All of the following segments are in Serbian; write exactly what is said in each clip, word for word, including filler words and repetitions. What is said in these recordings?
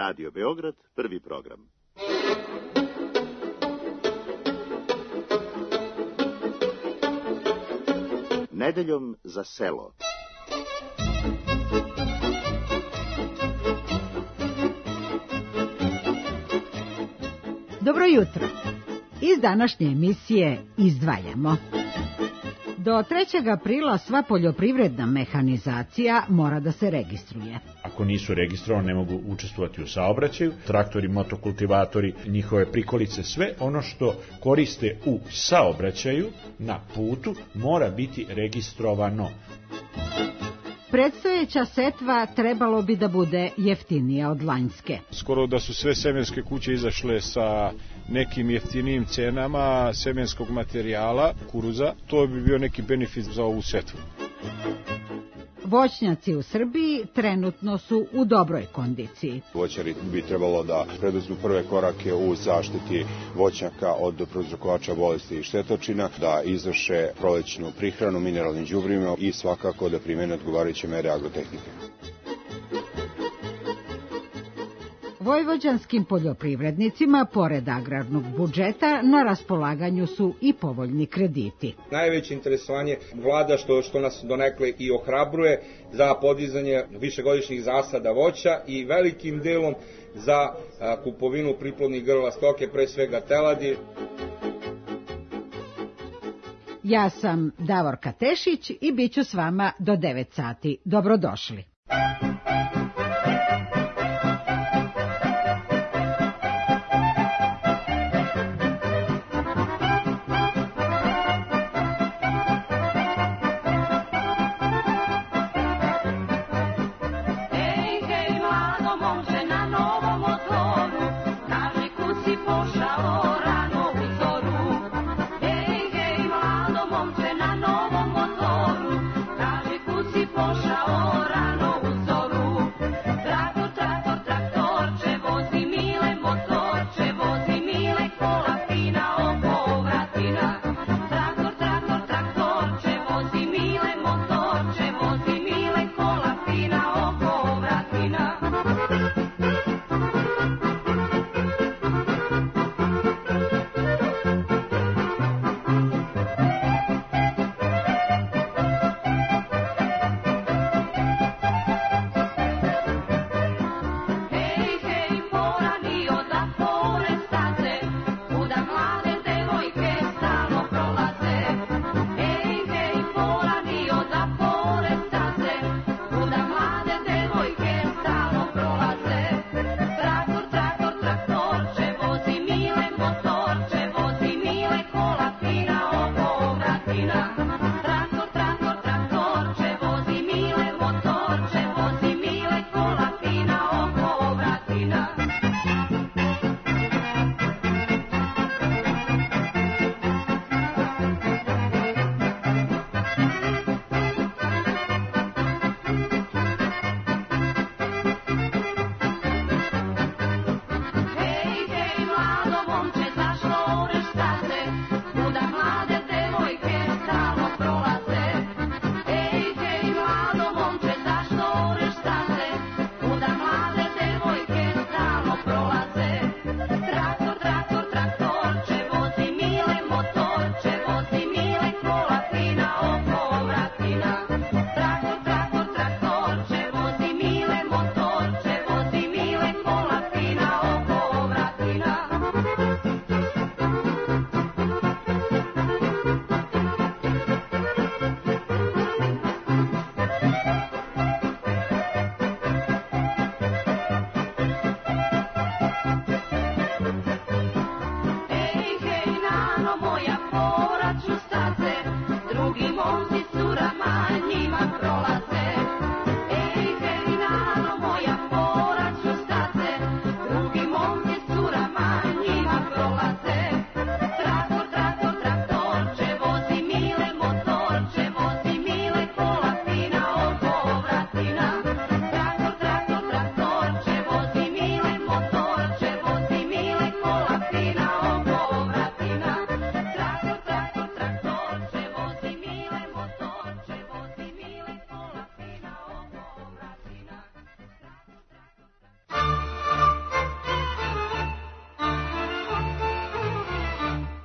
Radio Beograd, prvi program. Nedeljom za selo. Dobro jutro. Iz današnje emisije izdvajamo. Do trećeg aprila sva poljoprivredna mehanizacija mora da se registruje. Ako nisu registrovani, ne mogu učestvovati u saobraćaju. Traktori, motokultivatori, njihove prikolice, sve ono što koriste u saobraćaju na putu mora biti registrovano. Predstojeća setva trebalo bi da bude jeftinija od lanjske. Skoro da su sve semenske kuće izašle sa nekim jeftinijim cenama semenskog materijala, kuruza. To bi bio neki benefit za ovu setvu. Voćnjaci u Srbiji trenutno su u dobroj kondiciji. Voćari bi trebalo da preduzmu prve korake u zaštiti voćnjaka od prouzrokovača bolesti i štetočina, da izvrše prolećnu prihranu mineralnim đubrima i svakako da primene odgovarajuće mere agrotehnike. Vojvođanskim poljoprivrednicima, pored agrarnog budžeta, na raspolaganju su i povoljni krediti. Najveće interesovanje vlada što, što nas donekle i ohrabruje za podizanje višegodišnjih zasada voća i velikim delom za a, kupovinu priplodnih grla stoke, pre svega teladi. Ja sam Davorka Tešić i bit ću s vama do devet sati. Dobrodošli. Pošao rano u zoru.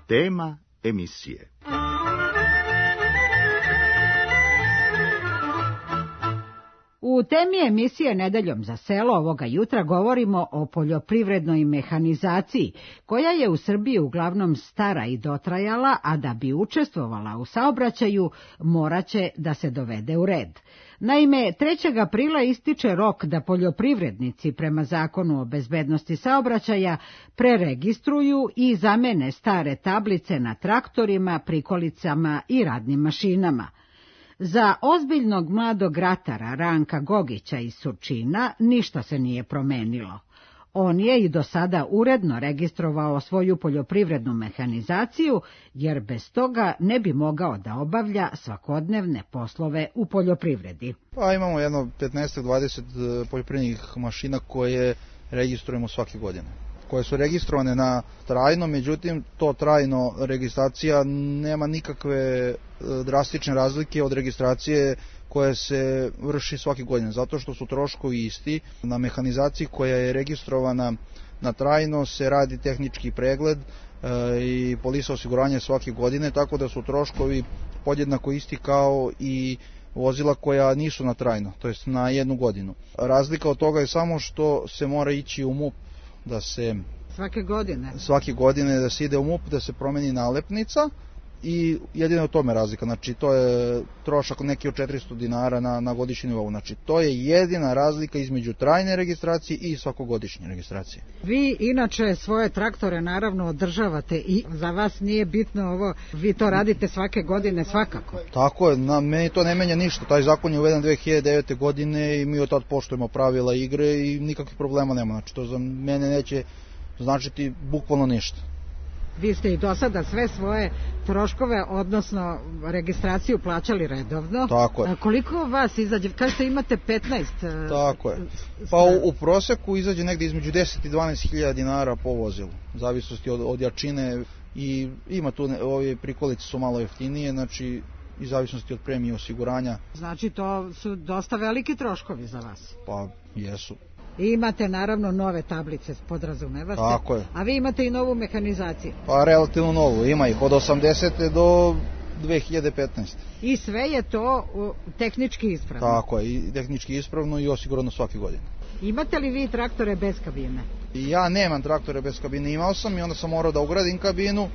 Tema emisije. U temi emisije Nedeljom za selo ovoga jutra govorimo o poljoprivrednoj mehanizaciji, koja je u Srbiji uglavnom stara i dotrajala, a da bi učestvovala u saobraćaju moraće da se dovede u red. Naime, trećeg aprila ističe rok da poljoprivrednici prema Zakonu o bezbednosti saobraćaja preregistruju i zamene stare tablice na traktorima, prikolicama i radnim mašinama. Za ozbiljnog mladog ratara Ranka Gogića iz Surčina ništa se nije promenilo. On je i do sada uredno registrovao svoju poljoprivrednu mehanizaciju, jer bez toga ne bi mogao da obavlja svakodnevne poslove u poljoprivredi. Pa imamo jedno petnaest do dvadeset poljoprivrednih mašina koje registrujemo svake godine, koje su registrovane na trajno, međutim to trajno registracija nema nikakve drastične razlike od registracije koja se vrši svake godine, zato što su troškovi isti. Na mehanizaciji koja je registrovana na trajno se radi tehnički pregled e, i polisa osiguranja svake godine, tako da su troškovi podjednako isti kao i vozila koja nisu na trajno, to jest na jednu godinu. Razlika od toga je samo što se mora ići u M U P da se svake godine svake godine da se ide u M U P da se promeni nalepnica i jedino u tome razlika, znači to je trošak neki od četiristo dinara na, na godišnji nivou, znači to je jedina razlika između trajne registracije i svakogodišnje registracije. Vi inače svoje traktore naravno održavate i za vas nije bitno ovo, vi to radite svake godine svakako. Tako je, na meni to ne menja ništa, taj zakon je uveden dve hiljade devete. godine i mi od tad poštujemo pravila igre i nikakvih problema nema, znači to za mene neće značiti bukvalno ništa. Vi ste i do sada sve svoje troškove, odnosno registraciju plaćali redovno. Tako je. A koliko vas izađe? Kažete imate petnaest. Tako je. Pa u, u proseku izađe negdje između deset i dvanaest hiljada dinara po vozilu, u zavisnosti od, od jačine i ima tu, ne, ove prikolice su malo jeftinije, znači i zavisnosti od premije osiguranja. Znači to su dosta veliki troškovi za vas. Pa jesu. I imate naravno nove tablice, podrazumeva se. Tako je. A vi imate i novu mehanizaciju. Pa relativno novu, ima ih od osamdesete do dve hiljade petnaeste. I sve je to tehnički ispravno. Tako je, i tehnički ispravno i osigurano svake godine. Imate li vi traktore bez kabine? Ja nemam traktore bez kabine, imao sam i onda sam morao da ugradim kabinu.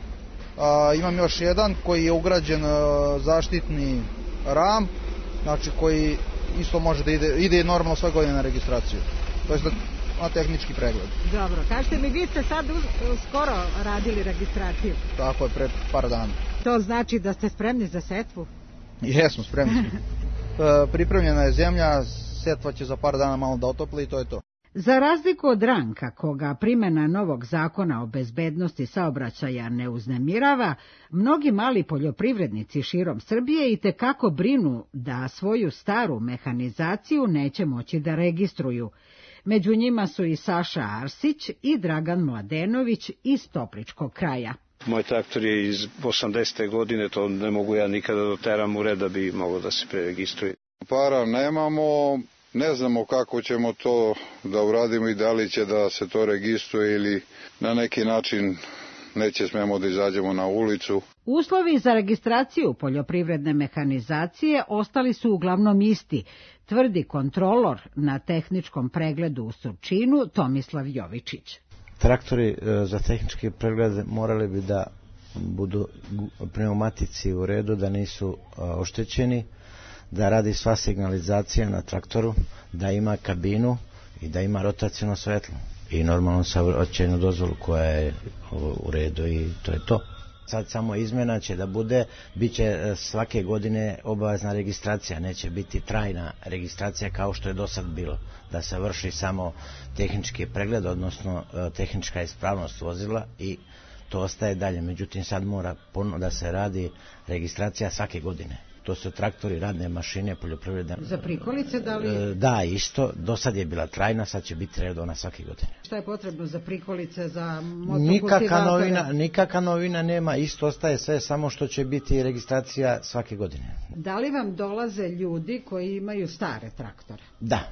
A, imam još jedan koji je ugrađen a, zaštitni ram, znači koji isto može da ide, ide normalno sve godine na registraciju. To je na tehnički pregled. Dobro, kažete mi, vi ste sad skoro radili registraciju. Tako je, pre par dana. To znači da ste spremni za setvu? Jesmo, spremni smo. Pripremljena je zemlja, setva će za par dana malo da otopli i to je to. Za razliku od Ranka, koga primjena novog zakona o bezbednosti saobraćaja ne uznemirava, mnogi mali poljoprivrednici širom Srbije itekako brinu da svoju staru mehanizaciju neće moći da registruju. Među njima su i Saša Arsić i Dragan Mladenović iz Topličkog kraja. Moj traktor je iz osamdesete. godine, to ne mogu ja nikada doteram u red da bi mogao da se preregistruje. Para nemamo, ne znamo kako ćemo to da uradimo i da li će da se to registruje ili na neki način neće smemo da izađemo na ulicu. Uslovi za registraciju poljoprivredne mehanizacije ostali su uglavnom isti, tvrdi kontrolor na tehničkom pregledu u Surčinu Tomislav Jovičić. Traktori za tehnički pregled morali bi da budu pneumatici u redu, da nisu oštećeni, da radi sva signalizacija na traktoru, da ima kabinu i da ima rotaciono svetlo i normalno saobraćajnu dozvolu koja je u redu i to je to. Sad samo izmjena će da bude, bit će svake godine obavezna registracija, neće biti trajna registracija kao što je do sad bilo, da se vrši samo tehnički pregled, odnosno tehnička ispravnost vozila i to ostaje dalje. Međutim, sad mora puno da se radi registracija svake godine. To su traktori, radne mašine, poljoprivredne. Za prikolice da li? Da, isto. Do sad je bila trajna, sad će biti redovna svake godine. Šta je potrebno za prikolice, za motokultivatore? Nikakva novina, nikakva novina nema, isto ostaje sve, samo što će biti registracija svake godine. Da li vam dolaze ljudi koji imaju stare traktore? Da.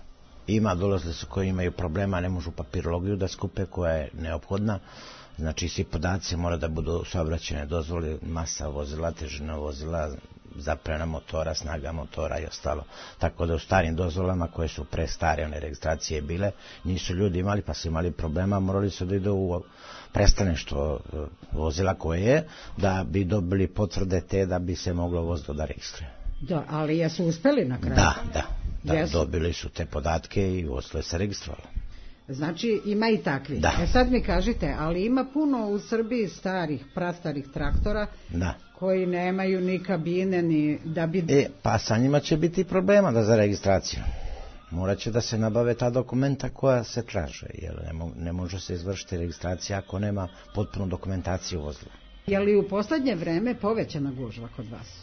Ima, dolazili su koji imaju problema, ne možu papirologiju da skupe koja je neophodna. Znači svi podaci mora da budu saobraćajne dozvole, masa vozila, težina vozila, zaprena motora, snaga motora i ostalo. Tako da u starim dozvolama koje su pre stare one registracije bile, nisu ljudi imali, pa su imali problema, morali su da idu u prestaništvo vozila koje je, da bi dobili potvrde te da bi se moglo vozilo da registruje. Da, ali jesu uspeli na kraju? Da, da, da dobili su te podatke i vozilo se registrovalo. Znači ima i takvi. Da. E sad mi kažite, ali ima puno u Srbiji starih, prastarih traktora da. koji nemaju ni kabine, ni da bi... E, pa sa njima će biti problema da za registraciju. Morat će da se nabave ta dokumenta koja se traže, jer ne, mo ne može se izvršiti registracija ako nema potpunu dokumentaciju vozila. Je li u poslednje vreme povećana gužva kod vas?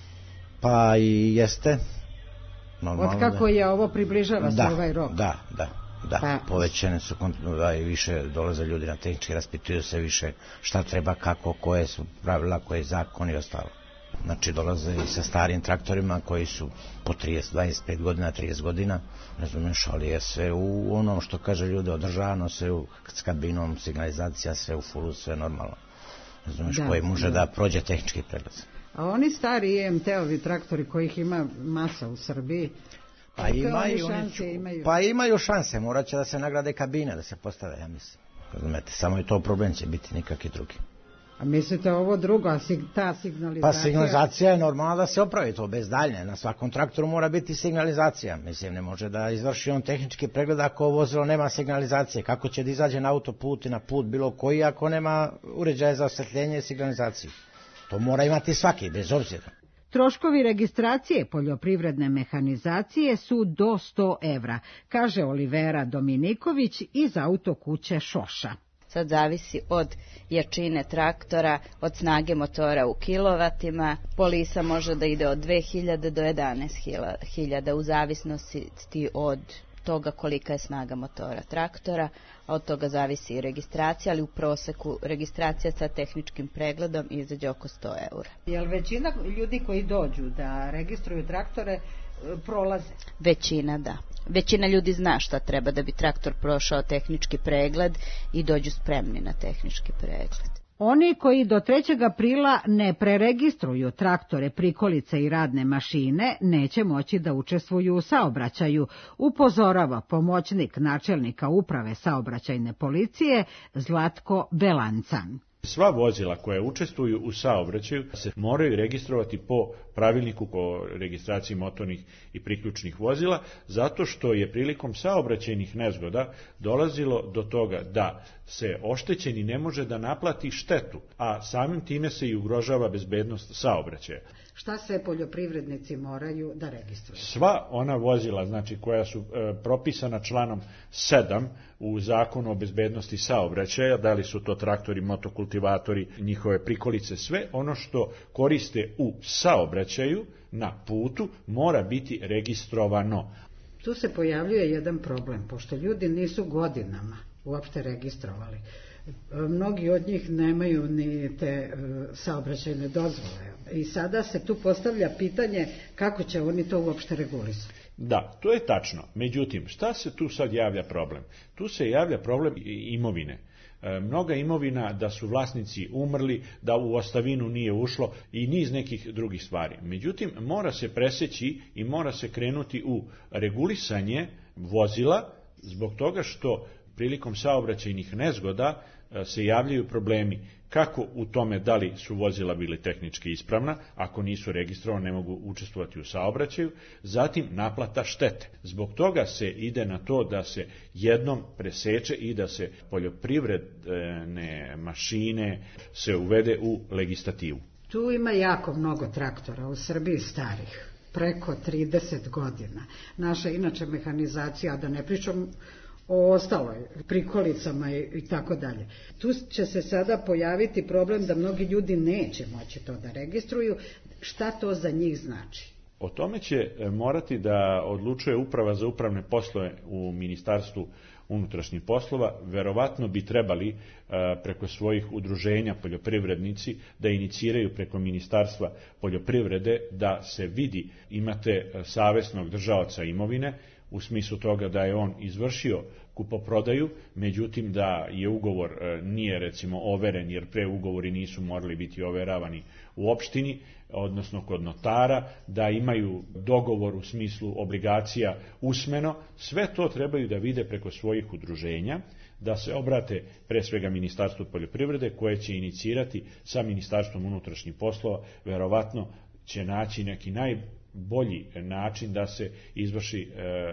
Pa i jeste. Normalno od kako je ovo približava se da, ovaj rok? Da, da. Da, pa, povećane su, da, i više dolaze ljudi na tehnički, raspituju se više šta treba, kako, koje su pravila, koje je zakon i ostalo. Znači dolaze i sa starim traktorima koji su po trideset, dvadeset pet godina, trideset godina, razumiješ, ali je sve u onom što kaže ljude održavano, sve u, s kabinom, signalizacija, sve u fulu, sve normalno. Razumiješ, koji može da. da prođe tehnički pregled. A oni stari I M T-ovi traktori kojih ima masa u Srbiji, Pa imaju, šanse, imaju. pa imaju šanse, morat će da se nagrade kabine, da se postave, ja mislim. Razumete, samo je to problem, će biti nikakvi drugi. A mislite ovo drugo, a sig, ta signalizacija? Pa signalizacija je normalno da se opravi to bez daljnje, na svakom traktoru mora biti signalizacija. Mislim, ne može da izvrši on tehnički pregled ako vozilo nema signalizacije. Kako će da izađe na autoput i na put bilo koji ako nema uređaja za osvetljenje i signalizaciju? To mora imati svaki, bez obzira. Troškovi registracije poljoprivredne mehanizacije su do sto evra, kaže Olivera Dominiković iz autokuće Šoša. Sad zavisi od jačine traktora, od snage motora u kilovatima. Polisa može da ide od dve hiljade do jedanaest hiljada u zavisnosti od toga kolika je snaga motora traktora, a od toga zavisi i registracija, ali u proseku registracija sa tehničkim pregledom izađe oko sto eura. Jel većina ljudi koji dođu da registruju traktore prolaze? Većina, da. Većina ljudi zna šta treba da bi traktor prošao tehnički pregled i dođu spremni na tehnički pregled. Oni koji do trećeg aprila ne preregistruju traktore, prikolice i radne mašine neće moći da učestvuju u saobraćaju, upozorava pomoćnik načelnika uprave saobraćajne policije Zlatko Belancan. Sva vozila koja učestvuju u saobraćaju se moraju registrovati po pravilniku o registraciji motornih i priključnih vozila, zato što je prilikom saobraćajnih nezgoda dolazilo do toga da se oštećeni ne može da naplati štetu, a samim time se i ugrožava bezbednost saobraćaja. Šta sve poljoprivrednici moraju da registruju? Sva ona vozila, znači koja su e, propisana članom sedam u Zakonu o bezbednosti saobraćaja, da li su to traktori, motokultivatori, njihove prikolice, sve ono što koriste u saobraćaju na putu mora biti registrovano. Tu se pojavljuje jedan problem, pošto ljudi nisu godinama uopšte registrovali. Mnogi od njih nemaju ni te saobraćajne dozvole. I sada se tu postavlja pitanje kako će oni to uopšte regulisati. Da, to je tačno. Međutim, šta se tu sad javlja problem? Tu se javlja problem imovine. E, mnoga imovina da su vlasnici umrli, da u ostavinu nije ušlo i niz nekih drugih stvari. Međutim, mora se preseći i mora se krenuti u regulisanje vozila zbog toga što prilikom saobraćajnih nezgoda se javljaju problemi kako u tome da li su vozila bili tehnički ispravna, ako nisu registrovane ne mogu učestvovati u saobraćaju, zatim naplata štete. Zbog toga se ide na to da se jednom preseče i da se poljoprivredne mašine se uvede u legislativu. Tu ima jako mnogo traktora u Srbiji starih, preko trideset godina. Naša inače mehanizacija, da ne pričam o ostaloj, prikolicama i, i tako dalje. Tu će se sada pojaviti problem da mnogi ljudi neće moći to da registruju. Šta to za njih znači? O tome će morati da odlučuje Uprava za upravne poslove u Ministarstvu unutrašnjih poslova. Verovatno bi trebali preko svojih udruženja poljoprivrednici da iniciraju preko Ministarstva poljoprivrede da se vidi imate savesnog držaoca imovine, u smislu toga da je on izvršio kupoprodaju, međutim da je ugovor nije recimo overen, jer pre ugovori nisu morali biti overavani u opštini, odnosno kod notara, da imaju dogovor u smislu obligacija usmeno, sve to trebaju da vide preko svojih udruženja, da se obrate pre svega Ministarstvu poljoprivrede, koje će inicirati sa Ministarstvom unutrašnjih poslova, verovatno će naći neki najbolji način da se izvrši e,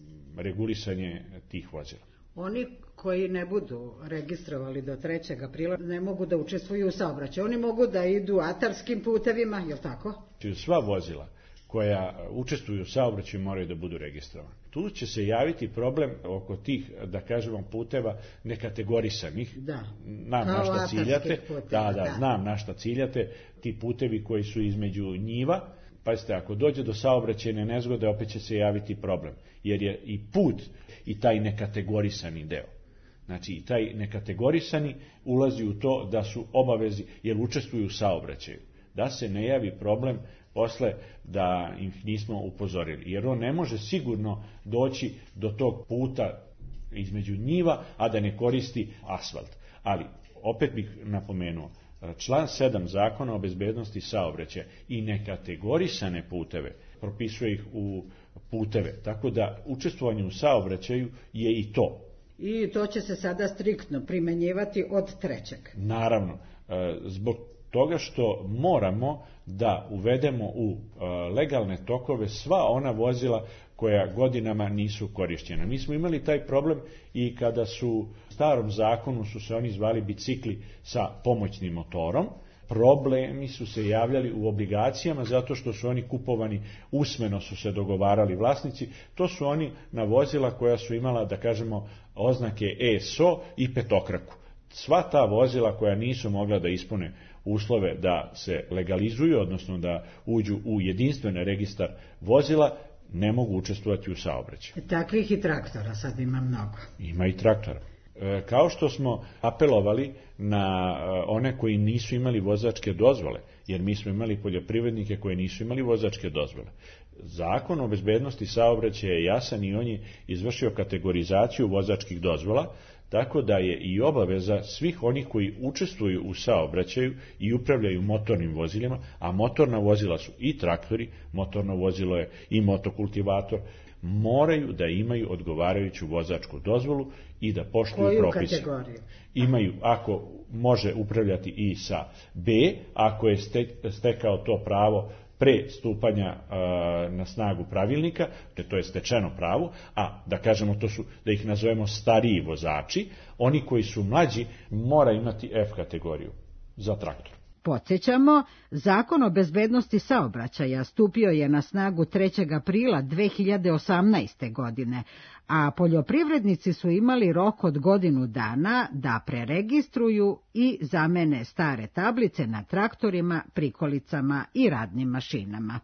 regulisanje tih vozila. Oni koji ne budu registrovali do trećeg aprila ne mogu da učestvuju u saobraćaju. Oni mogu da idu atarskim putevima, je li tako? Sva vozila koja učestvuju u saobraćaju moraju da budu registrovane. Tu će se javiti problem oko tih, da kažemo, puteva nekategorisanih. Da. Znam na šta ciljate. Puteva, da, da, da, znam na šta ciljate. Ti putevi koji su između njiva, pazite, ako dođe do saobraćajne nezgode, opet će se javiti problem. Jer je i put i taj nekategorisani deo. Znači, i taj nekategorisani ulazi u to da su obavezi, jer učestvuju u saobraćaju. Da se ne javi problem posle da ih nismo upozorili. Jer on ne može sigurno doći do tog puta između njiva, a da ne koristi asfalt. Ali, opet bih napomenuo, član sedam Zakona o bezbednosti saobraćaja i nekategorisane puteve propisuje ih u puteve. Tako da učestvovanje u saobraćaju je i to. I to će se sada striktno primenjivati od trećeg. Naravno, zbog toga što moramo da uvedemo u legalne tokove sva ona vozila koja godinama nisu korišćena. Mi smo imali taj problem i kada su u starom zakonu su se oni zvali bicikli sa pomoćnim motorom. Problemi su se javljali u obligacijama zato što su oni kupovani, usmeno su se dogovarali vlasnici. To su oni na vozila koja su imala, da kažemo, oznake E S O i petokraku. Sva ta vozila koja nisu mogla da ispune uslove da se legalizuju, odnosno da uđu u jedinstven registar vozila, ne mogu učestvovati u saobraćaju. Takvih i traktora sad ima mnogo. Ima i traktora. E, kao što smo apelovali na one koji nisu imali vozačke dozvole, jer mi smo imali poljoprivrednike koji nisu imali vozačke dozvole. Zakon o bezbednosti saobraćaja je jasan i on je izvršio kategorizaciju vozačkih dozvola, tako da je i obaveza svih onih koji učestvuju u saobraćaju i upravljaju motornim vozilima, a motorna vozila su i traktori, motorno vozilo je i motokultivator, moraju da imaju odgovarajuću vozačku dozvolu i da poštuju Koju propise. Kategoriju? Imaju, ako može upravljati i sa B, ako je stekao to pravo pre stupanja a, na snagu pravilnika, to je stečeno pravo, a da kažemo to su, da ih nazovemo stariji vozači, oni koji su mlađi mora imati F kategoriju za traktor. Podsjećamo, Zakon o bezbednosti saobraćaja stupio je na snagu trećeg aprila dve hiljade osamnaeste. godine, a poljoprivrednici su imali rok od godinu dana da preregistruju i zamene stare tablice na traktorima, prikolicama i radnim mašinama.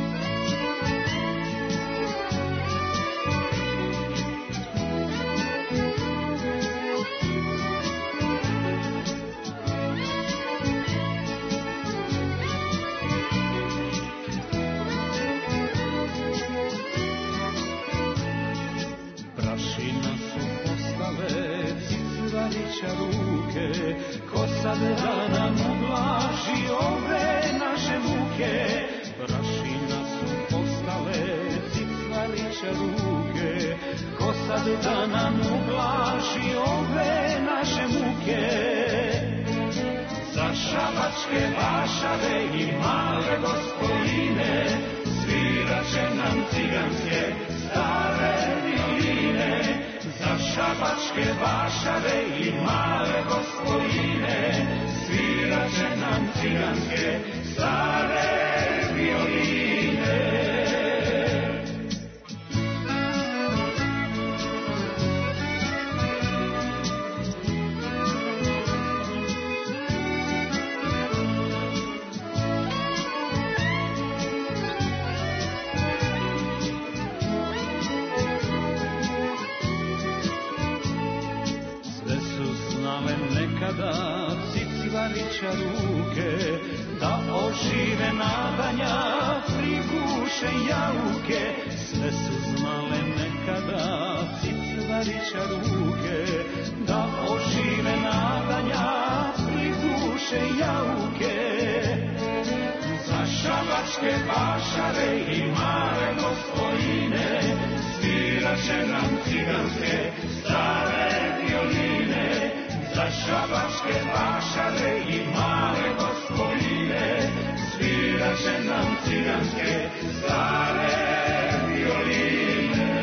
Ruke, ko sad da nam ublaži ove naše muke, prašina su postale cicvariće ruke, ko sad da nam ublaži ove naše muke. Za šabačke vašave i male gospodine svirat će nam ciganske stare violine. Za šabačke vašave i male gospodine svirat će nam ciganske stare violine. Nekada cicvarića ruke da ožive nadanja, brigu duše jauke, sve su znale nekada cicvarića ruke, da ožive nadanja pri duše jauke. Za šabačke vašare i male gospodine, sviraće nam ciganske stare violine. Za šabačke vašare i male gospodine, sviraće nam ciganske stare violine.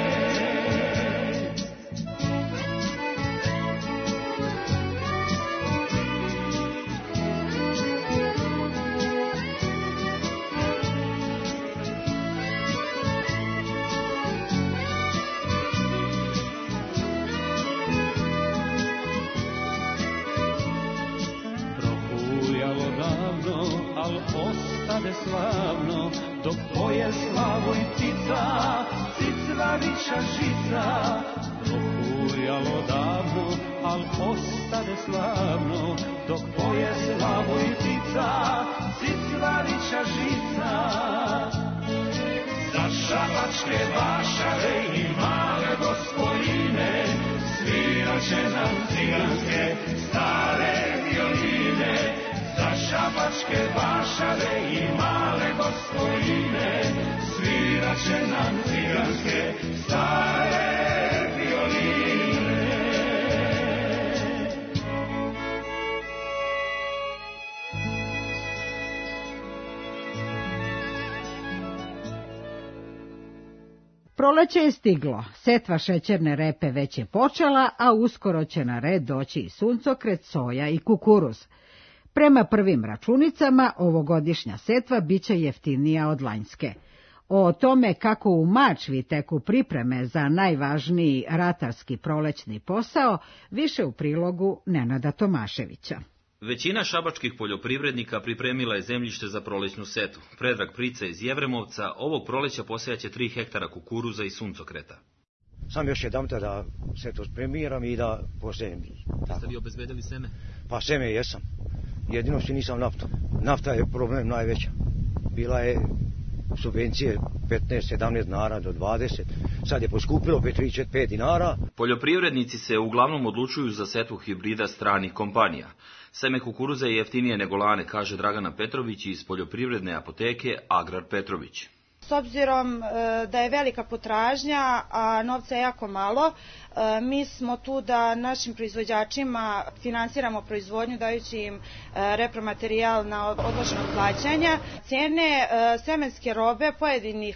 Al ostade slavno, dok poje Slavoj cica, cicvarića žica. Prohujalo davno, al ostade slavno, dok poje Slavoj cica, cicvarića žica. Za šabačke vašare i male gospodine, sviraće nam ciganske stare violine. Za šabačke vašare i male gospodine, sviraće nam ciganske stare violine. Proleće je stiglo, setva šećerne repe već je počela, a uskoro će na red doći i suncokret, soja i kukuruz. Prema prvim računicama, ovogodišnja setva biće jeftinija od lanjske. O tome kako u Mačvi teku pripreme za najvažniji ratarski prolećni posao, više u prilogu Nenada Tomaševića. Većina šabačkih poljoprivrednika pripremila je zemljište za prolećnu setvu. Predrag Prica iz Jevremovca ovog proleća posejaće tri hektara kukuruza i suncokreta. Sam još jedan da se to spremiram i da posejem. Ste vi obezbedili seme? Pa seme jesam. Jedino što nisam naftu. Nafta je problem najveća. Bila je subvencije petnaest sedamnaest dinara do dvadeset. Sad je poskupilo opet tri četiri pet dinara. Poljoprivrednici se uglavnom odlučuju za setvu hibrida stranih kompanija. Seme kukuruza je jeftinije nego lane, kaže Dragana Petrović iz poljoprivredne apoteke Agrar Petrović. S obzirom da je velika potražnja, a novca je jako malo, mi smo tu da našim proizvođačima finansiramo proizvodnju dajući im repromaterijal na odloženog plaćanja. Cene semenske robe pojedinih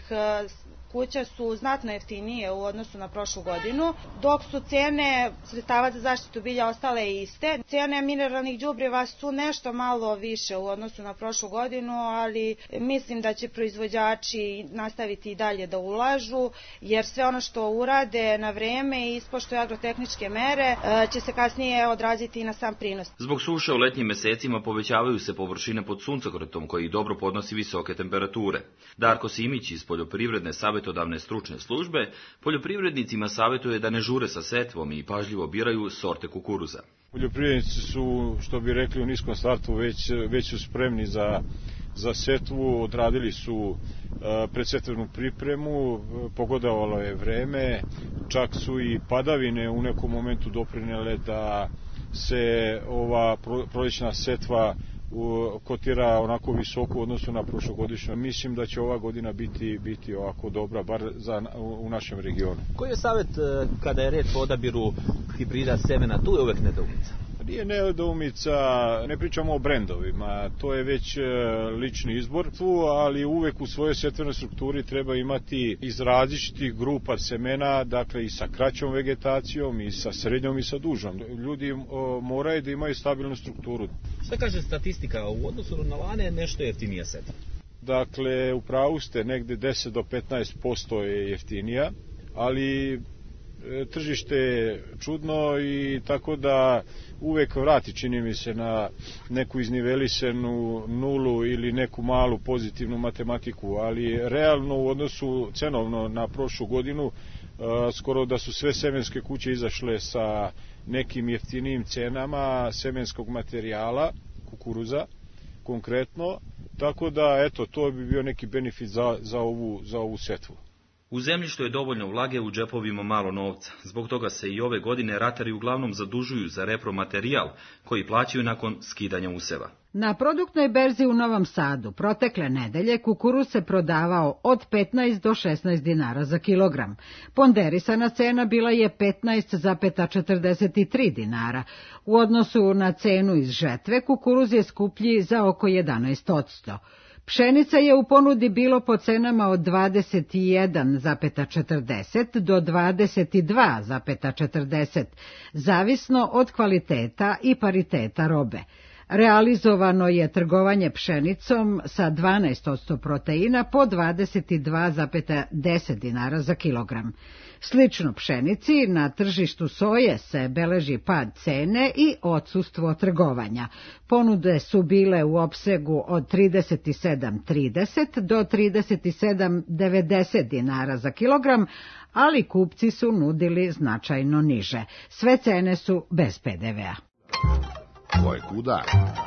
kuća su znatno jeftinije u odnosu na prošlu godinu, dok su cene sredstava za zaštitu bilja ostale iste. Cene mineralnih đubriva su nešto malo više u odnosu na prošlu godinu, ali mislim da će proizvođači nastaviti i dalje da ulažu, jer sve ono što urade na vreme i ispoštuje agrotehničke mere će se kasnije odraziti i na sam prinos. Zbog suše u letnjim mesecima povećavaju se površine pod suncokretom koji dobro podnosi visoke temperature. Darko Simić iz poljoprivredne savjetodavne stručne službe poljoprivrednicima savjetuje da ne žure sa setvom i pažljivo biraju sorte kukuruza. Poljoprivrednici su, što bi rekli, u niskom startu već, već su spremni za, za setvu, odradili su uh, predsetvenu pripremu, pogodavalo je vreme, čak su i padavine u nekom momentu doprinele da se ova prolećna setva kotira onako visoko u odnosu na prošlogodišnju. Mislim da će ova godina biti, biti ovako dobra, bar za, u našem regionu. Koji je savjet kada je reč o odabiru hibrida semena? Tu je uvek nedoumica. Nije nedoumica, ne pričamo o brendovima, to je već lični izbor tu, ali uvek u svojoj setvenoj strukturi treba imati iz različitih grupa semena, dakle i sa kraćom vegetacijom, i sa srednjom i sa dužom. Ljudi moraju da imaju stabilnu strukturu. Šta kaže statistika? U odnosu na lane nešto je jeftinija setva? Dakle, u pravu ste, negde deset do petnaest posto je jeftinija, ali tržište je čudno i tako da uvek vrati, čini mi se, na neku iznivelisanu nulu ili neku malu pozitivnu matematiku, ali realno u odnosu cenovno na prošlu godinu skoro da su sve semenske kuće izašle sa nekim jeftinijim cenama semenskog materijala, kukuruza, konkretno, tako da eto, to bi bio neki benefit za, za, ovu, za ovu setvu. U zemlji što je dovoljno vlage, u džepovima malo novca. Zbog toga se i ove godine ratari uglavnom zadužuju za repromaterijal, koji plaćaju nakon skidanja useva. Na produktnoj berzi u Novom Sadu protekle nedelje kukuruz se prodavao od petnaest do šesnaest dinara za kilogram. Ponderisana cena bila je petnaest zarez četrdeset tri dinara. U odnosu na cenu iz žetve kukuruz je skuplji za oko jedanaest posto. Pšenica je u ponudi bilo po cenama od dvadeset jedan zarez četrdeset do dvadeset dva zarez četrdeset, zavisno od kvaliteta i pariteta robe. Realizovano je trgovanje pšenicom sa dvanaest posto proteina po dvadeset dva zarez deset dinara za kilogram. Slično pšenici, na tržištu soje se beleži pad cene i odsustvo trgovanja. Ponude su bile u opsegu od trideset sedam trideset do trideset sedam devedeset dinara za kilogram, ali kupci su nudili značajno niže. Sve cene su bez pe de vea. Ko je kuda?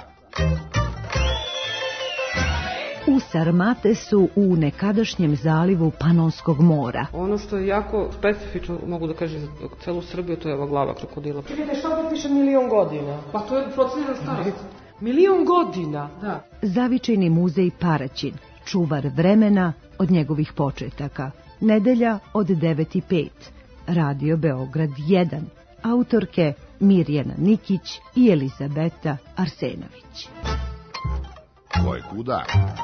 U Sarmatesu, u nekadašnjem zalivu Panonskog mora. Ono što je jako specifično, mogu da kažem, za celu Srbiju, to je ova glava krokodila. Vidite, šta ovdje piše milion godina? Pa to je procenjena starost. Milion godina? Da. Zavičajni muzej Paraćin, čuvar vremena od njegovih početaka. Nedelja od devet i pet. Radio Beograd jedan. Autorke Mirjana Nikić i Elizabeta Arsenović. Ko je kuda?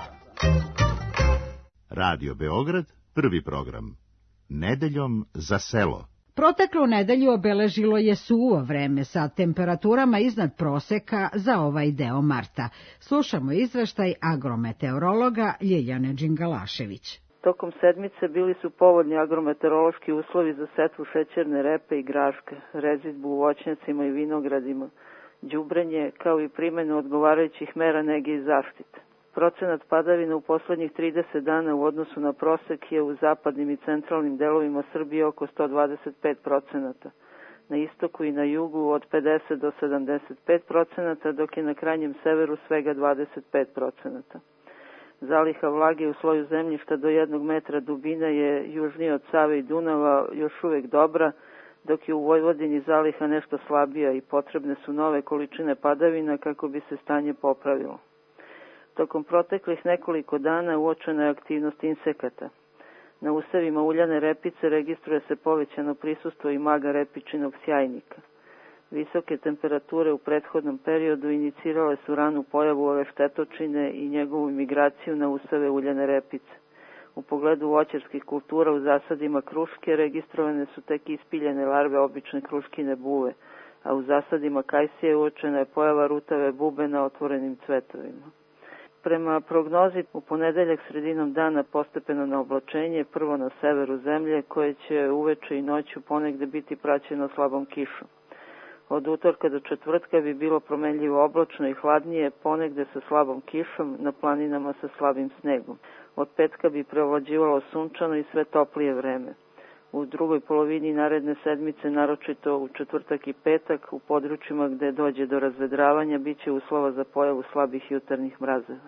Radio Beograd, prvi program. Nedeljom za selo. Proteklu nedelju obeležilo je suvo vreme sa temperaturama iznad proseka za ovaj deo marta. Slušamo izveštaj agrometeorologa Ljiljane Đingalašević. Tokom sedmice bili su povoljni agrometeorološki uslovi za setvu šećerne repe i graška, rezidbu u voćnjacima i vinogradima, đubrenje, kao i primjenu odgovarajućih mera nege i zaštite. Procenat padavina u poslednjih trideset dana u odnosu na prosek je u zapadnim i centralnim delovima Srbije oko sto dvadeset pet procenata, na istoku i na jugu od pedeset do sedamdeset pet procenata, dok je na krajnjem severu svega dvadeset pet procenata. Zaliha vlage u sloju zemljišta do jednog metra dubine je južnije od Save i Dunava još uvek dobra, dok je u Vojvodini zaliha nešto slabija i potrebne su nove količine padavina kako bi se stanje popravilo. Tokom proteklih nekoliko dana uočena je aktivnost insekata. Na usevima uljane repice registruje se povećano prisustvo i maga repičinog sjajnika. Visoke temperature u prethodnom periodu inicirale su ranu pojavu ove štetočine i njegovu migraciju na useve uljane repice. U pogledu voćarskih kultura u zasadima kruške registrovane su tek ispiljene larve obične kruškine buve, a u zasadima kajsije uočena je pojava rutave bube na otvorenim cvetovima. Prema prognozi, u ponedeljak sredinom dana postepeno na oblačenje, prvo na severu zemlje, koje će uveče i noću ponegde biti praćeno slabom kišom. Od utorka do četvrtka bi bilo promenljivo oblačno i hladnije, ponegde sa slabom kišom, na planinama sa slabim snegom. Od petka bi preovlađivalo sunčano i sve toplije vreme. U drugoj polovini naredne sedmice, naročito u četvrtak i petak, u područjima gde dođe do razvedravanja, bit će uslova za pojavu slabih jutarnjih mrazeva.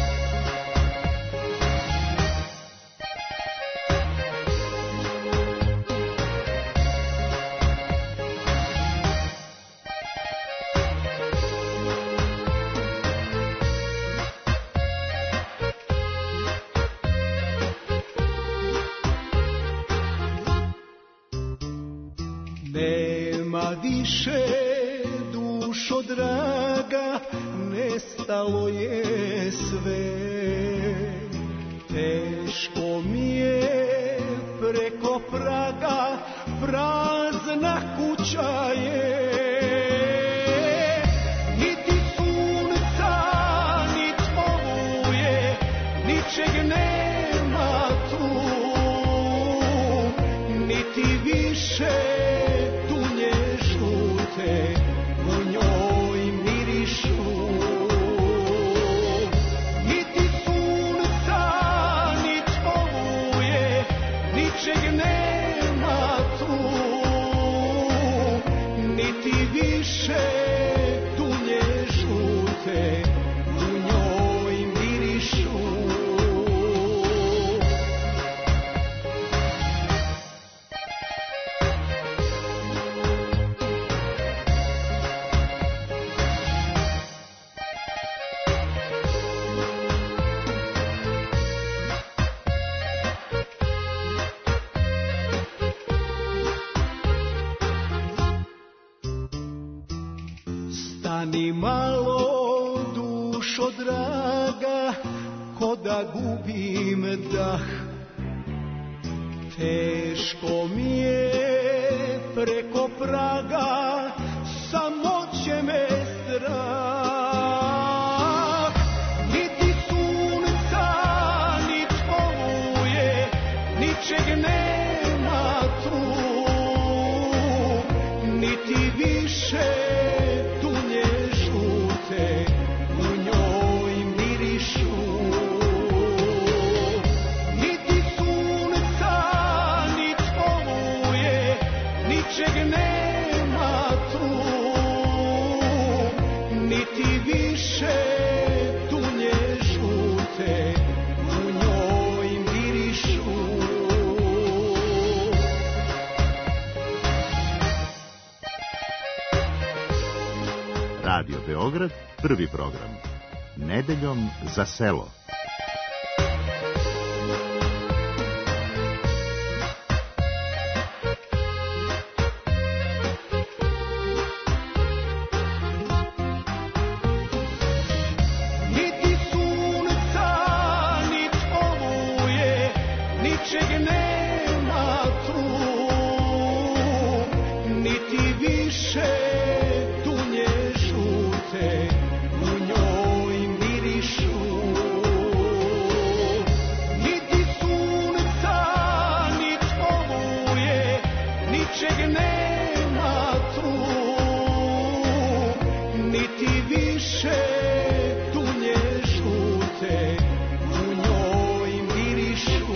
Nema više, dušo draga, nestalo je sve. Teško mi je preko praga, prazna kuća je. Niti sunca, niti oluje, ničeg nema tu, niti više u njoj mirišu. Niti sunca, niti oluje, ničeg nema tu, stani malo, dušo draga, ko da gubim dah. Teško mi je preko praga, samo će me strah. Niti sunca, ni oluje, ničeg nema tu, niti više dunje žute u njoj mirišu. Niti sunca, ni oluje, ničeg nema tu, niti više dunje žute u njoj mirišu. Radio Beograd, prvi program. Nedeljom za selo. Niti sunca, ni oluje, ničeg nema tu, niti više dunje žute u njoj mirišu. Niti sunca, ni oluje, ničeg nema tu, niti više dunje žute u njoj mirišu.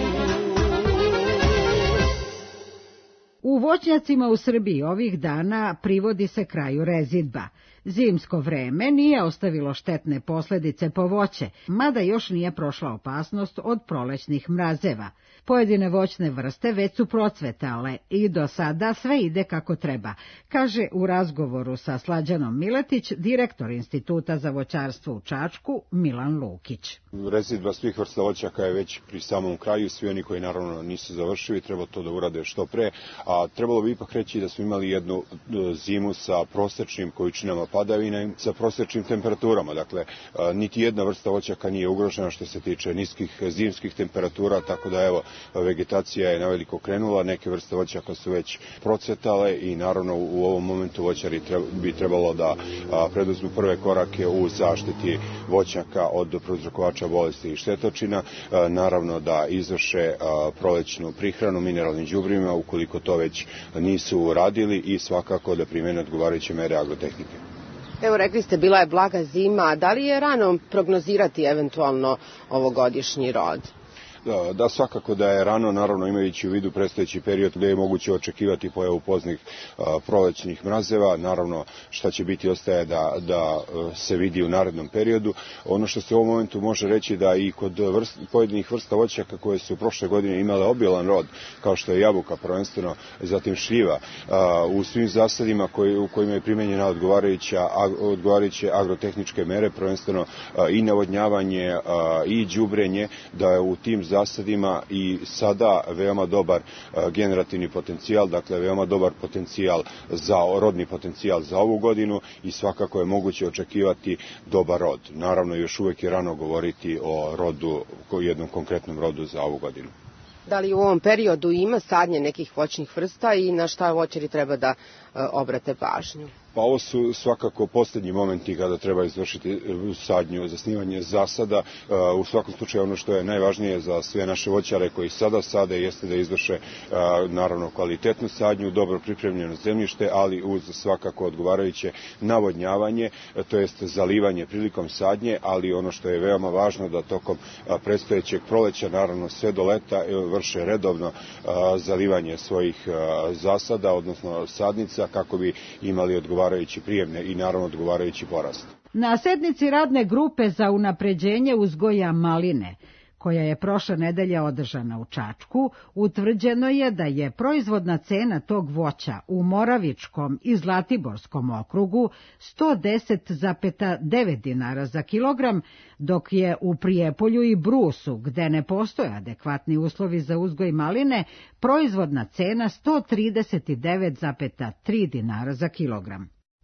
U voćnjacima u Srbiji ovih dana privodi se kraju rezidba. Zimsko vreme nije ostavilo štetne posledice po voće, mada još nije prošla opasnost od prolećnih mrazeva. Pojedine voćne vrste već su procvetale i do sada sve ide kako treba, kaže u razgovoru sa Slađanom Miletić, direktor Instituta za voćarstvo u Čačku, Milan Lukić. Rezidba svih vrsta voćaka je već pri samom kraju, svi oni koji naravno nisu završili, treba to da urade što pre, a trebalo bi ipak reći da smo imali jednu zimu sa prosečnim količinama padavina i sa prosečnim temperaturama. Dakle, niti jedna vrsta voćaka nije ugrožena što se tiče niskih zimskih temperatura, tako da evo, vegetacija je naveliko krenula, neke vrste voćaka su već procvetale i naravno u ovom momentu voćari bi trebalo da preduzmu prve korake u zaštiti voćnjaka od prouzrokovača bolesti i štetočina, naravno da izvrše prolećnu prihranu mineralnim đubrivima ukoliko to već nisu uradili i svakako da primene odgovarajuće mere agrotehnike. Evo, rekli ste, bila je blaga zima. Da li je rano prognozirati eventualno ovogodišnji rod? Da, da, svakako da je rano, naravno imajući u vidu predstojeći period gdje je moguće očekivati pojavu poznih a, prolećnih mrazeva. Naravno, šta će biti ostaje da, da se vidi u narednom periodu. Ono što se u ovom momentu može reći da i kod vrst, pojedinih vrsta voćaka koje su prošle godine imale obilan rod, kao što je jabuka prvenstveno, zatim šljiva, a, u svim zasadima koji, u kojima je primenjena odgovarajuća, odgovarajuće agrotehničke mere, prvenstveno a, i navodnjavanje a, i đubrenje, da je u tim zasadima i sada veoma dobar generativni potencijal, dakle veoma dobar potencijal za rodni potencijal za ovu godinu i svakako je moguće očekivati dobar rod. Naravno, još uvek je rano govoriti o rodu, jednom konkretnom rodu za ovu godinu. Da li u ovom periodu ima sadnje nekih voćnih vrsta i na šta voćari treba da obrate pažnju? Pa ovo su svakako posljednji momenti kada treba izvršiti sadnju, zasnivanje zasada. U svakom slučaju ono što je najvažnije za sve naše voćare koji sada sade jeste da izvrše naravno kvalitetnu sadnju, dobro pripremljeno zemljište, ali uz svakako odgovarajuće navodnjavanje, to jest zalivanje prilikom sadnje, ali ono što je veoma važno da tokom predstojećeg proleća, naravno sve do leta, vrše redovno zalivanje svojih zasada, odnosno sadnica, kako bi imali odgovarajući prijemne i naravno odgovarajući porast. Na sednici radne grupe za unapređenje uzgoja maline, koja je prošle nedelje održana u Čačku, utvrđeno je da je proizvodna cena tog voća u Moravičkom i Zlatiborskom okrugu sto deset zarez devet dinara za kilogram, dok je u Prijepolju i Brusu, gde ne postoje adekvatni uslovi za uzgoj maline, proizvodna cena sto trideset devet zarez tri dinara za kilogram.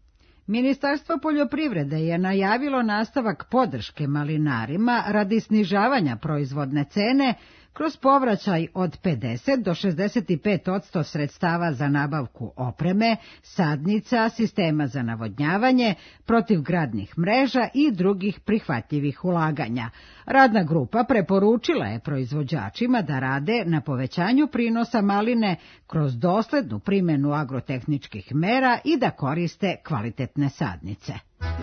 Ministarstvo poljoprivrede je najavilo nastavak podrške malinarima radi snižavanja proizvodne cene kroz povraćaj od pedeset do šezdeset pet posto sredstava za nabavku opreme, sadnica, sistema za navodnjavanje, protivgradnih mreža i drugih prihvatljivih ulaganja. Radna grupa preporučila je proizvođačima da rade na povećanju prinosa maline kroz doslednu primjenu agrotehničkih mera i da koriste kvalitetne sadnice.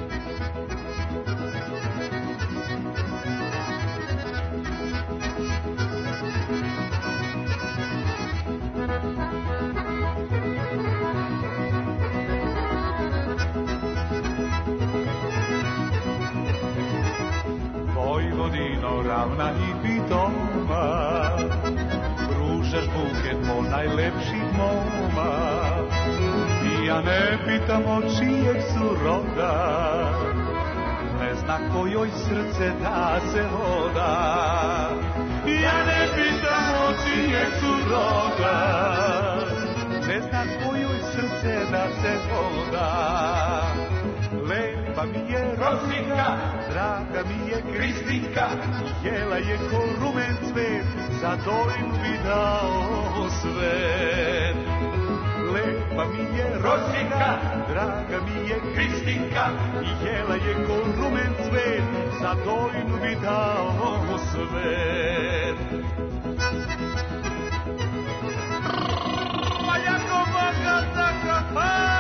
Vojvodino ravna i pitoma, pružaš buket po najlepših moma. I ja ne pitam od čijeg su roda, ne zna kojoj srce da se hoda. I ja ne pitam od čijeg su roda, ne zna kojoj srce da se hoda. Lepa mi je Rosika, draga mi je Kristinka, jela je ko rumen cvet, za dojnu bi dao svet. Lepa mi je Rosika, draga mi je Kristinka, jela je ko rumen cvet, za dojnu bi dao svet. Majako bogata kapa,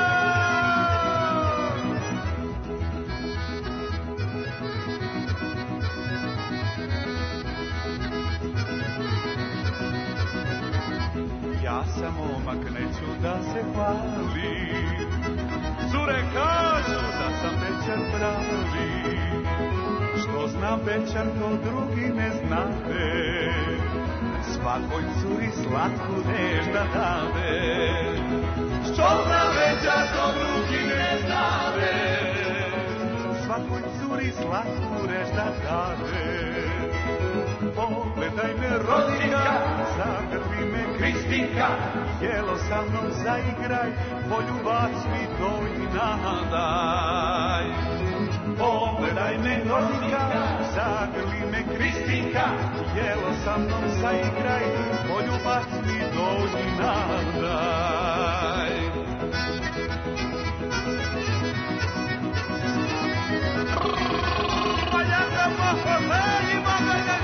ja sam momak, neću da se hvalim. Cure kažu da sam večer pravi, što znam večer to drugi ne znate. Svakoj curi slatku neš da dade, što znam večer to drugi ne znate. Svakoj curi slatku neš da dade. Pogledaj me Rosika, zagrli me Kristinka, jelo sa mnom zaigraj, poljubac mi to i nadaj. Pogledaj me Rosika, zagrli me Kristinka, jelo sa mnom zaigraj, poljubac mi to i nadaj. Maljaka pohvalej, mogaj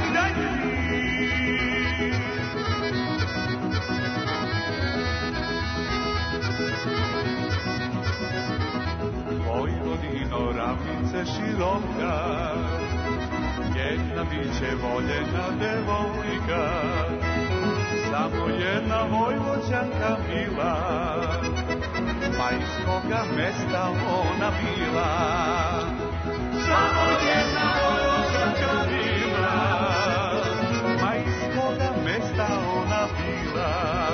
Vojvodino ravnice široka, jedna biće voljena devojka, samo jedna Vojvođanka mila, pa iz koga mesta ona bila. Samo jedna Vojvođanka mila, pa iz koga mesta ona bila.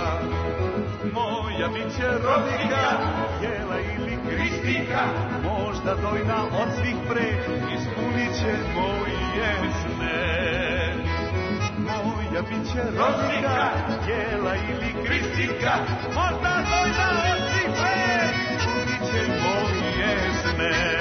Moja biće Rosika, jela ili Kristinka, možda dojna od svih pre, ispunit će moje sne. Moja biće Rosika, jela ili Kristinka, možda dojna od svih pre, ispunit će moje sne.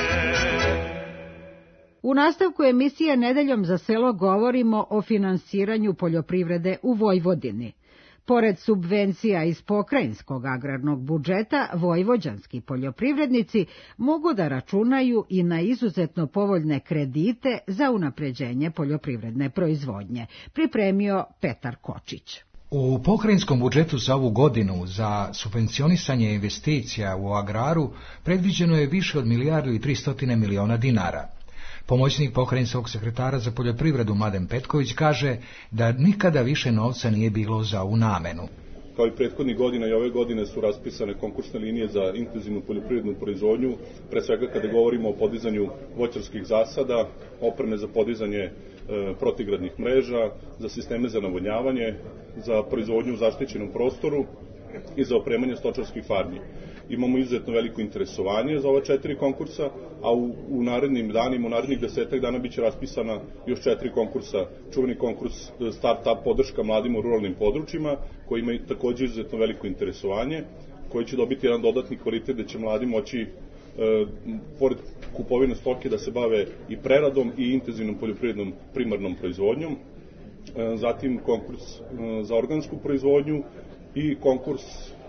U nastavku emisije Nedeljom za selo govorimo o finansiranju poljoprivrede u Vojvodini. Pored subvencija iz pokrajinskog agrarnog budžeta, vojvođanski poljoprivrednici mogu da računaju i na izuzetno povoljne kredite za unapređenje poljoprivredne proizvodnje, pripremio Petar Kočić. U pokrajinskom budžetu za ovu godinu za subvencionisanje investicija u agraru predviđeno je više od milijardu i tristo miliona dinara. Pomoćnik pokrajinskog sekretara za poljoprivredu Mladen Petković kaže da nikada više novca nije bilo za ovu namenu. Kao i prethodnih godina i ove godine su raspisane konkursne linije za intenzivnu poljoprivrednu proizvodnju, pre svega kada govorimo o podizanju voćarskih zasada, opreme za podizanje e, protivgradnih mreža, za sisteme za navodnjavanje, za proizvodnju u zaštićenom prostoru i za opremanje stočarskih farmi. Imamo izuzetno veliko interesovanje za ova četiri konkursa, a u, u narednim danima, u narednih desetak dana biće raspisana još četiri konkursa. Čuveni konkurs Start-up podrška mladim u ruralnim područjima, koji ima takođe izuzetno veliko interesovanje, koji će dobiti jedan dodatni kvalitet da će mladi moći pored kupovine stoke da se bave i preradom i intenzivnom poljoprivrednom primarnom proizvodnjom, zatim konkurs za organsku proizvodnju i konkurs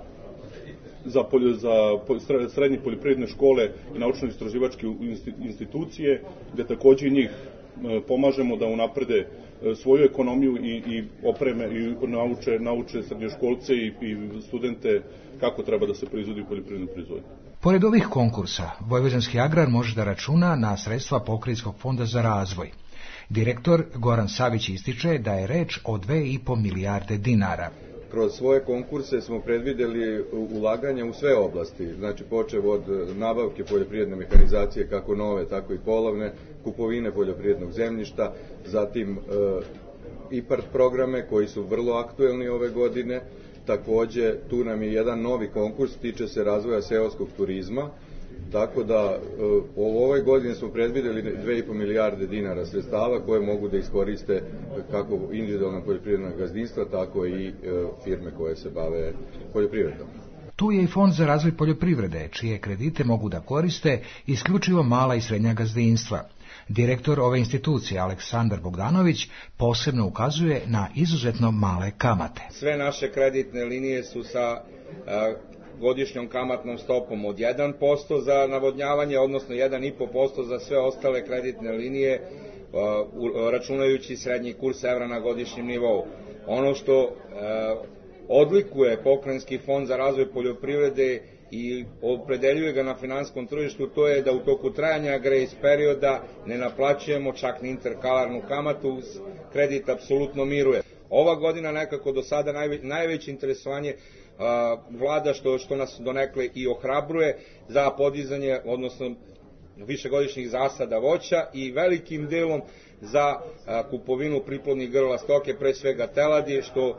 za, polje, za srednje poljoprivredne škole i naučno-istraživačke institucije, gde takođe i njih pomažemo da unaprede svoju ekonomiju i, i opreme i nauče, nauče srednjoškolce i, i studente kako treba da se proizvodi poljoprivredna proizvodnja. Pored ovih konkursa, Vojvođanski agrar može da računa na sredstva Pokrajinskog fonda za razvoj. Direktor Goran Savić ističe da je reč o dve i po milijarde dinara. Kroz svoje konkurse smo predvideli ulaganja u sve oblasti, znači počev od nabavke poljoprivredne mehanizacije, kako nove, tako i polovne, kupovine poljoprivrednog zemljišta, zatim e, IPART programe koji su vrlo aktuelni ove godine. Takođe, tu nam je jedan novi konkurs, tiče se razvoja seoskog turizma, tako da u ovoj godini smo predvideli dve i po milijarde dinara sredstava koje mogu da iskoriste kako individualna poljoprivredna gazdinstva, tako i firme koje se bave poljoprivredom. Tu je i Fond za razvoj poljoprivrede, čije kredite mogu da koriste isključivo mala i srednja gazdinstva. Direktor ove institucije, Aleksandar Bogdanović, posebno ukazuje na izuzetno male kamate. Sve naše kreditne linije su sa godišnjom kamatnom stopom od jedan posto za navodnjavanje, odnosno jedan i po posto za sve ostale kreditne linije, računajući srednji kurs evra na godišnjem nivou. Ono što odlikuje Pokrajinski fond za razvoj poljoprivrede i opredeljuje ga na finansijskom tržištu, to je da u toku trajanja grace perioda ne naplaćujemo čak ni interkalarnu kamatu, kredit apsolutno miruje. Ova godina nekako do sada najve, najveće interesovanje a, vlada što, što nas donekle i ohrabruje za podizanje, odnosno višegodišnjih zasada voća i velikim delom za a, kupovinu priplodnih grla stoke, pre svega teladi, što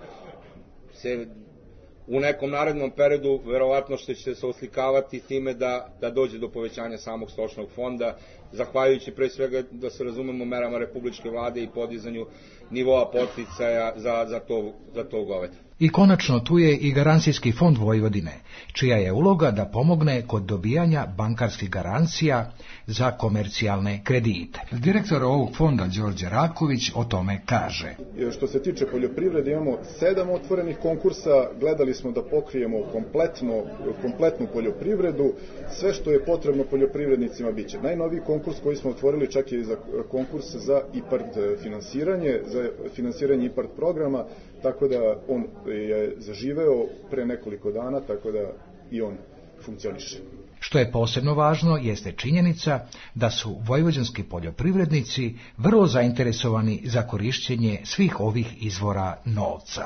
se u nekom narednom periodu verovatno što će se oslikavati time da, da dođe do povećanja samog stočnog fonda, zahvaljujući pre svega, da se razumemo, merama republičke vlade i podizanju nivoa podsticaja za, za, to, za to goveda. I konačno tu je i Garancijski fond Vojvodine, čija je uloga da pomogne kod dobijanja bankarskih garancija za komercijalne kredite. Direktor ovog fonda, Đorđe Raković, o tome kaže. Što se tiče poljoprivrede, imamo sedam otvorenih konkursa, gledali smo da pokrijemo kompletno, kompletnu poljoprivredu, sve što je potrebno poljoprivrednicima biće. Najnoviji konkurs koji smo otvorili čak je za konkurs za IPART finansiranje, za finansiranje IPART programa, tako da on je zaživeo pre nekoliko dana, tako da i on funkcioniše. Što je posebno važno jeste činjenica da su vojvođanski poljoprivrednici vrlo zainteresovani za korišćenje svih ovih izvora novca.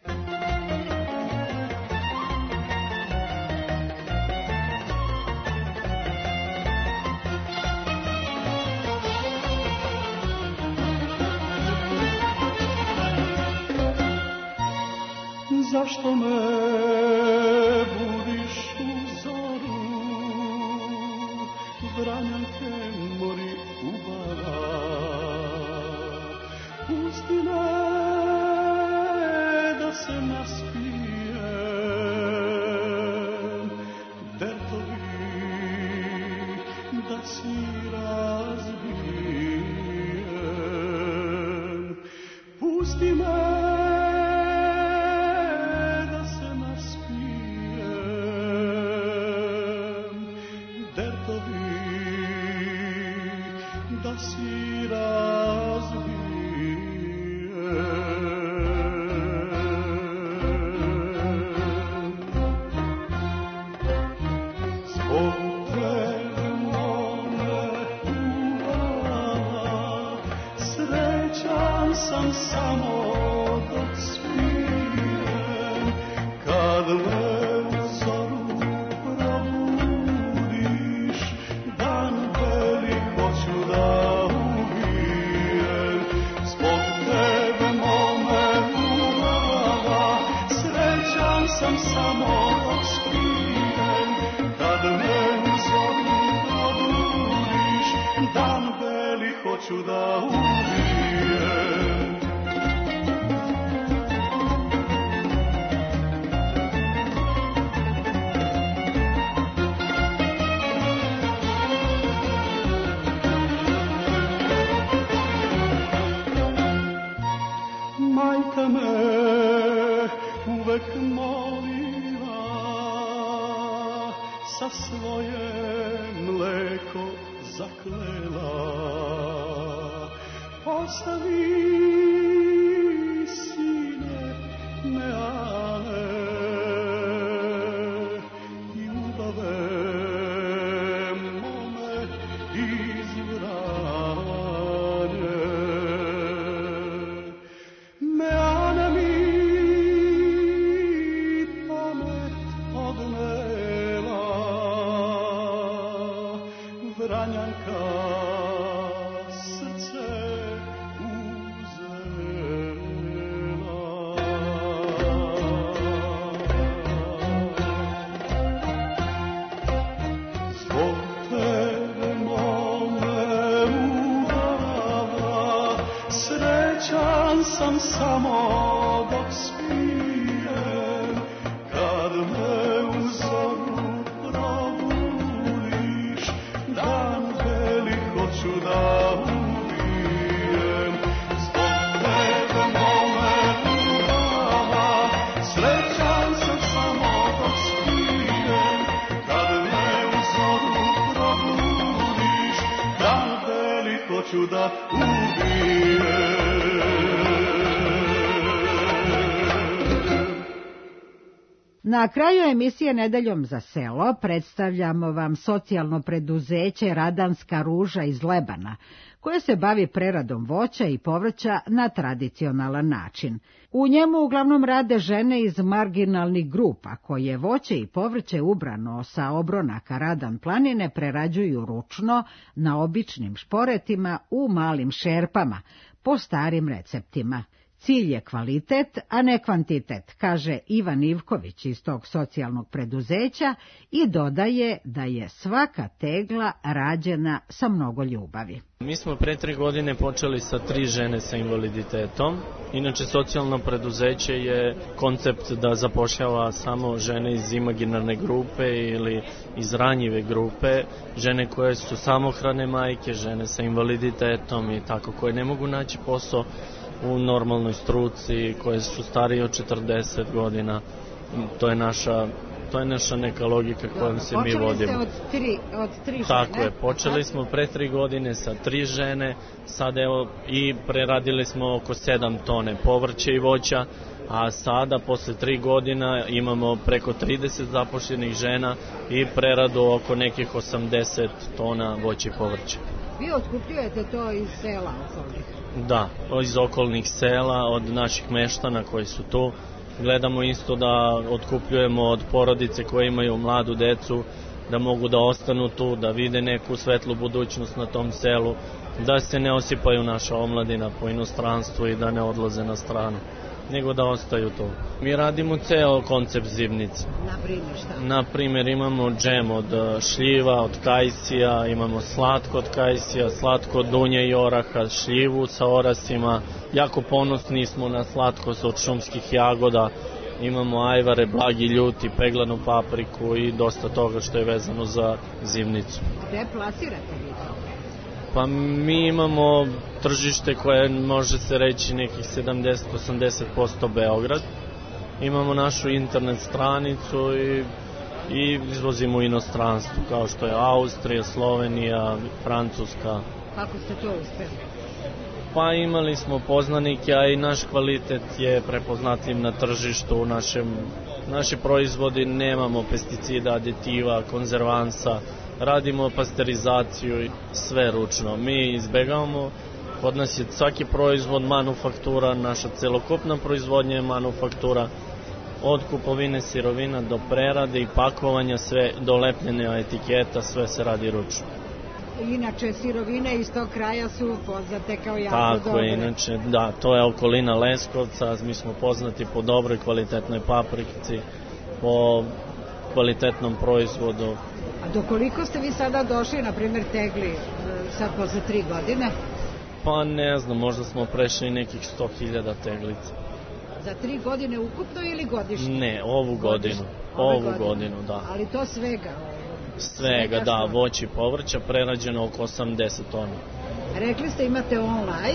Zašto me budiš u zoru, Vranjanke mori ubava, pusti me da se naspijem, dertovi da si razbijem, pusti me svoje mleko zaklela. Ostavi, sine, me ane, ljubave mome izvrane. Me ane mi pamet odnela, Vranjanka srce sam samo dok spijem, kad me u zoru probudiš, dan velik hoću da ubijem. Zbog tebe mome ljubava, srećan sam samo dok spijem, kad me u zoru probudiš, dan velik hoću da ubijem. Na kraju emisije Nedeljom za selo predstavljamo vam socijalno preduzeće Radanska ruža iz Lebana, koje se bavi preradom voća i povrća na tradicionalan način. U njemu uglavnom rade žene iz marginalnih grupa, koje voće i povrće ubrano sa obronaka Radan planine prerađuju ručno na običnim šporetima u malim šerpama, po starim receptima. Cilj je kvalitet, a ne kvantitet, kaže Ivan Ivković iz tog socijalnog preduzeća i dodaje da je svaka tegla rađena sa mnogo ljubavi. Mi smo pre tri godine počeli sa tri žene sa invaliditetom. Inače, socijalno preduzeće je koncept da zapošljava samo žene iz imaginarne grupe ili iz ranjive grupe, žene koje su samohrane majke, žene sa invaliditetom i tako, koje ne mogu naći posao u normalnoj struci, koje su starije od četrdeset godina. To je naša, to je naša neka logika kojom se mi vodimo. Počeli ste od tri, od tri žene? Tako je, počeli smo pre tri godine sa tri žene, sad evo i preradili smo oko sedam tone povrća i voća, a sada posle tri godina imamo preko trideset zapošljenih žena i preradu oko nekih osamdeset tona voća i povrća. Vi otkupljujete to iz sela okolnih? Da, iz okolnih sela, od naših meštana koji su tu. Gledamo isto da otkupljujemo od porodice koje imaju mladu decu, da mogu da ostanu tu, da vide neku svetlu budućnost na tom selu, da se ne osipaju naša omladina po inostranstvu i da ne odlaze na stranu, nego da ostaju tu. Mi radimo ceo koncept zimnice. Na primjer šta? Na primjer imamo džem od šljiva, od kajsija, imamo slatko od kajsija, slatko od dunje i oraha, šljivu sa orasima. Jako ponosni smo na slatkost od šumskih jagoda. Imamo ajvare, blagi ljuti, peglanu papriku i dosta toga što je vezano za zimnicu. Gde plasirate vi to? Pa mi imamo tržište koje može se reći nekih sedamdeset do osamdeset posto Beograd. Imamo našu internet stranicu i, i izvozimo u inostranstvu, kao što je Austrija, Slovenija, Francuska. Kako ste to uspeli? Pa imali smo poznanike, a i naš kvalitet je prepoznatljiv na tržištu. U našem, naši proizvodi nemamo pesticida, aditiva, konzervansa, radimo pasterizaciju i sve ručno. Mi izbegavamo, kod nas je svaki proizvod manufaktura, naša celokupna proizvodnja je manufaktura, od kupovine sirovina do prerade i pakovanja, sve do lepljenja etiketa, sve se radi ručno. Inače, sirovine iz tog kraja su poznate kao jako Tako dobre. Tako je, inače, da, to je okolina Leskovca, mi smo poznati po dobroj kvalitetnoj paprici, po kvalitetnom proizvodu. A do koliko ste vi sada došli, na primjer, tegli sad posle tri godine? Pa ne znam, možda smo prešli nekih sto hiljada teglica. Za tri godine ukupno ili godišnje? Ne, ovu godinu. Ovu godine. godinu, da. Ali to svega? Svega, da, voće i povrća, prerađeno oko osamdeset tona. Rekli ste imate online,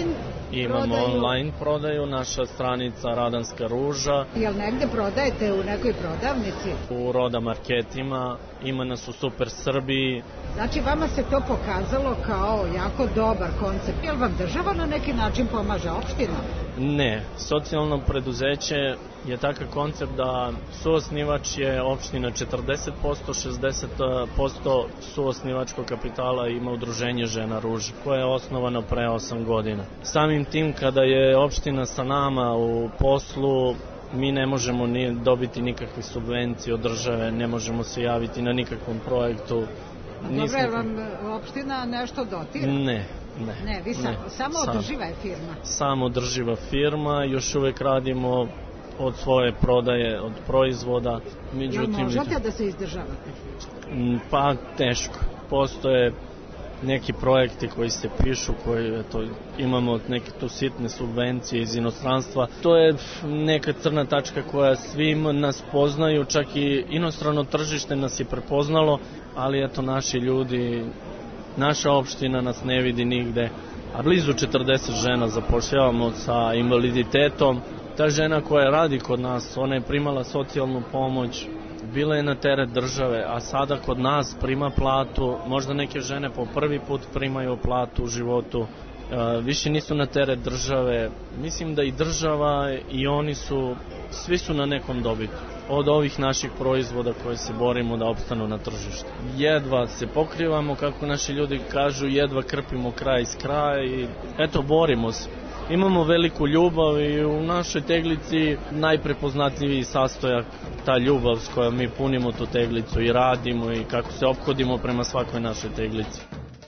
Imamo prodaju... online prodaju, naša stranica Radanska ruža. Jel negde prodajete u nekoj prodavnici? U Roda marketima, ima nas u Super Srbiji. Znači vama se to pokazalo kao jako dobar koncept. Jel vam država na neki način pomaže, opština? Ne, socijalno preduzeće je takav koncept da suosnivač je opština četrdeset posto, šezdeset posto suosnivačkog kapitala ima udruženje Žena ruže, koje je osnovano pre osam godina. Samim tim kada je opština sa nama u poslu, mi ne možemo ni dobiti nikakve subvencije od države, ne možemo se javiti na nikakvom projektu. Dobro, je vam opština nešto dotira? Ne. Ne, ne, vi sam, ne, samo održiva je firma. Samo održiva firma, još uvek radimo od svoje prodaje, od proizvoda. Međutim, jel možete da se izdržavate? Pa teško. Postoje neki projekti koji se pišu, koji eto, imamo neke tu sitne subvencije iz inostranstva. To je neka crna tačka koja svim nas poznaju, čak i inostrano tržište nas je prepoznalo, ali eto naši ljudi, naša opština nas ne vidi nigde, a blizu četrdeset žena zapošljavamo sa invaliditetom. Ta žena koja radi kod nas, ona je primala socijalnu pomoć, bila je na teret države, a sada kod nas prima platu, možda neke žene po prvi put primaju platu u životu, e, više nisu na teret države. Mislim da i država i oni su, svi su na nekom dobitu od ovih naših proizvoda koje se borimo da opstanu na tržištu. Jedva se pokrivamo, kako naši ljudi kažu, jedva krpimo kraj s kraja i eto, borimo se. Imamo veliku ljubav i u našoj teglici najprepoznatljiviji sastojak ta ljubav s kojom mi punimo tu teglicu i radimo i kako se ophodimo prema svakoj našoj teglici.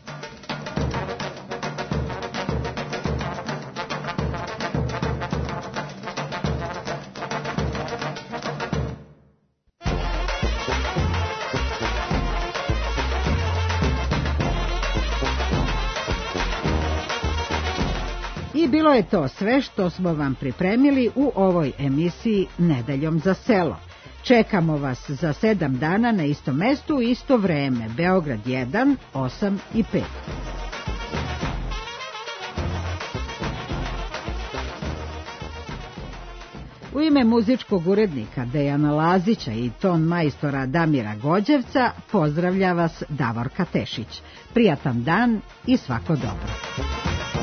I bilo je to sve što smo vam pripremili u ovoj emisiji Nedeljom za selo. Čekamo vas za sedam dana na istom mestu u isto vreme. Beograd jedan, osam i pet. U ime muzičkog urednika Dejana Lazića i ton majstora Damira Gođevca pozdravlja vas Davorka Tešić. Prijatan dan i svako dobro.